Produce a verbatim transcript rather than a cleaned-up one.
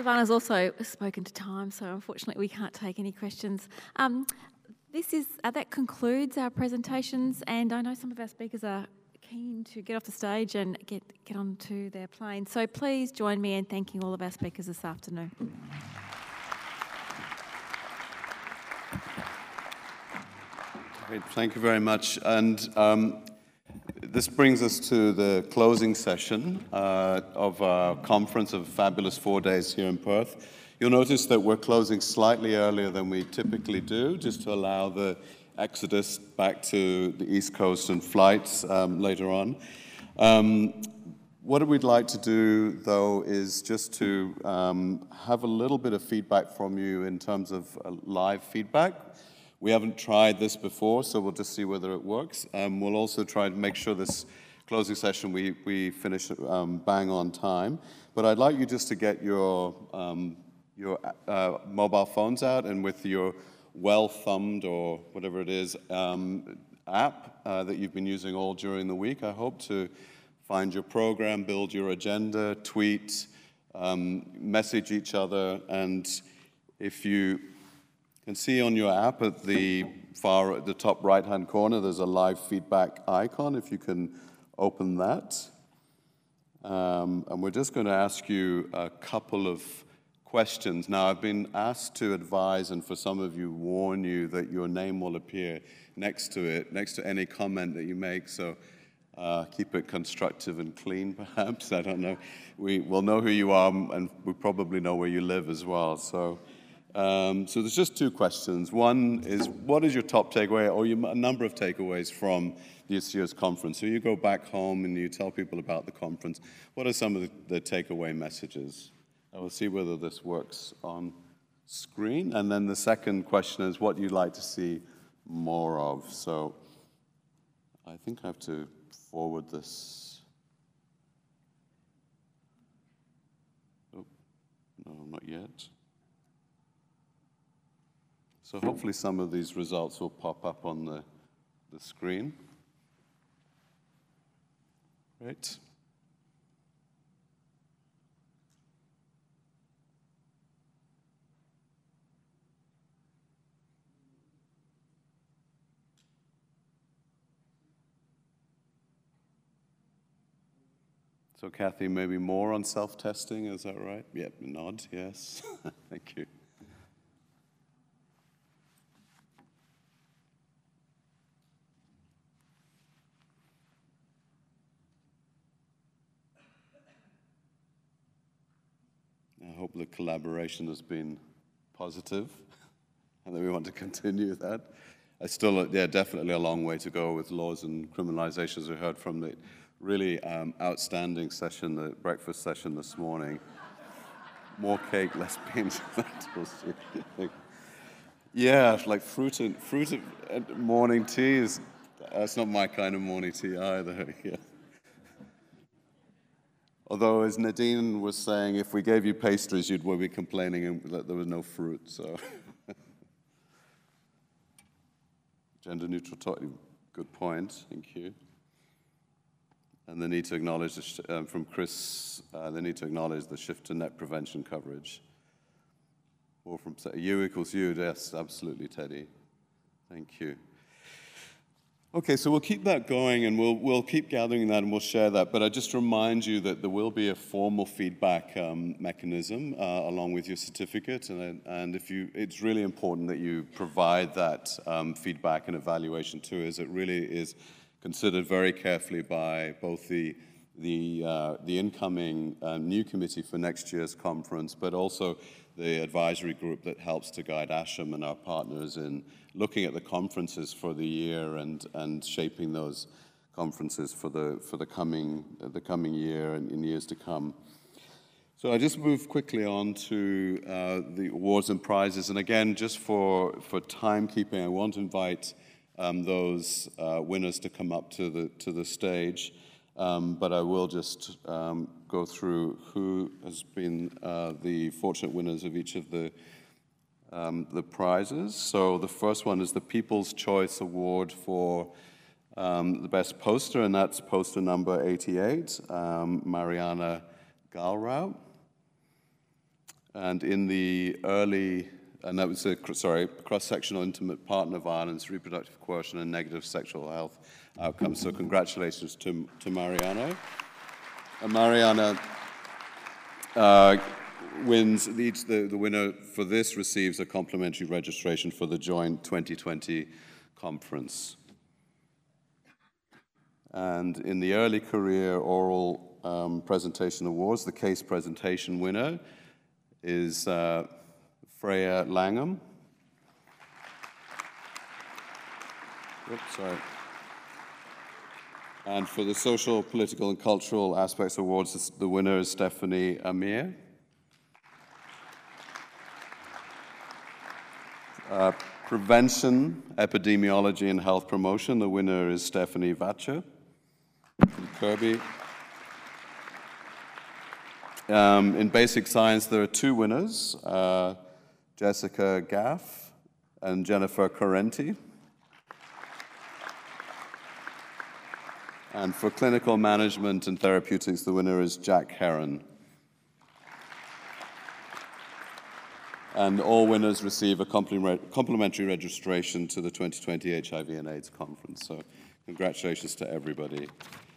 Silvana's also spoken to time, so unfortunately we can't take any questions. Um, this is uh, that concludes our presentations, and I know some of our speakers are keen to get off the stage and get, get onto their plane. So please join me in thanking all of our speakers this afternoon. Great, thank you very much. And um, this brings us to the closing session uh, of our conference of Fabulous Four Days here in Perth. You'll notice that we're closing slightly earlier than we typically do, just to allow the exodus back to the East Coast and flights um, later on. Um, what we'd like to do, though, is just to um, have a little bit of feedback from you in terms of uh, live feedback. We haven't tried this before, so we'll just see whether it works. Um, we'll also try to make sure this closing session we, we finish um, bang on time. But I'd like you just to get your, um, your uh, mobile phones out, and with your well-thumbed or whatever it is um, app uh, that you've been using all during the week, I hope to find your program, build your agenda, tweet, um, message each other, and if you can see on your app at the far at the top right-hand corner, there's a live feedback icon, if you can open that. Um, and we're just going to ask you a couple of questions. Now, I've been asked to advise, and for some of you, warn you that your name will appear next to it, next to any comment that you make, so uh, keep it constructive and clean, perhaps. I don't know. We will know who you are, and we probably know where you live as well. So, um, so there's just two questions. One is, what is your top takeaway, or your, a number of takeaways from this year's conference? So you go back home and you tell people about the conference. What are some of the, the takeaway messages? I will see whether this works on screen. And then the second question is, what you'd like to see more of? So I think I have to forward this. Oh, no, not yet. So hopefully some of these results will pop up on the, the screen. Right. So Kathy, maybe more on self-testing, is that right? Yep, nod, yes. Thank you. I hope the collaboration has been positive and that we want to continue that. I still, yeah, definitely a long way to go with laws and criminalization, as we heard from the really um, outstanding session, the breakfast session this morning. More cake, less beans. Yeah, like fruit and fruit and morning tea is, that's not my kind of morning tea either. Yeah. Although, as Nadine was saying, if we gave you pastries, you'd be complaining that there was no fruit. So, gender neutral talk, good point. Thank you. And the need to acknowledge, the sh um, from Chris, uh, the need to acknowledge the shift to net prevention coverage. Or from U equals U, yes, absolutely, Teddy. Thank you. Okay, so we'll keep that going, and we'll, we'll keep gathering that, and we'll share that. But I just remind you that there will be a formal feedback um, mechanism uh, along with your certificate. And, and if you, it's really important that you provide that um, feedback and evaluation to us. It really is considered very carefully by both the, the, uh, the incoming uh, new committee for next year's conference, but also the advisory group that helps to guide ASHM and our partners in looking at the conferences for the year and, and shaping those conferences for the, for the, coming, the coming year and in years to come. So I just move quickly on to uh, the awards and prizes. And again, just for, for timekeeping, I want to invite Um, those uh, winners to come up to the to the stage, um, but I will just um, go through who has been uh, the fortunate winners of each of the um, the prizes. So the first one is the People's Choice Award for um, the best poster, and that's poster number eighty-eight, um, Mariana Galrao. And in the early, and that was a, sorry, cross-sectional intimate partner violence, reproductive coercion, and negative sexual health outcomes. So congratulations to, to Mariana. And Mariana uh, wins, each, the, the winner for this receives a complimentary registration for the joint twenty twenty conference. And in the early career oral um, presentation awards, the case presentation winner is uh, Freya Langham. Oops, sorry. And for the social, political, and cultural aspects awards, the winner is Stephanie Amir. Uh, prevention, epidemiology, and health promotion, the winner is Stephanie Vacher from Kirby. Um, in basic science, there are two winners, uh, Jessica Gaff and Jennifer Correnti. And for clinical management and therapeutics, the winner is Jack Heron. And all winners receive a complimentary registration to the twenty twenty H I V and AIDS conference. So congratulations to everybody.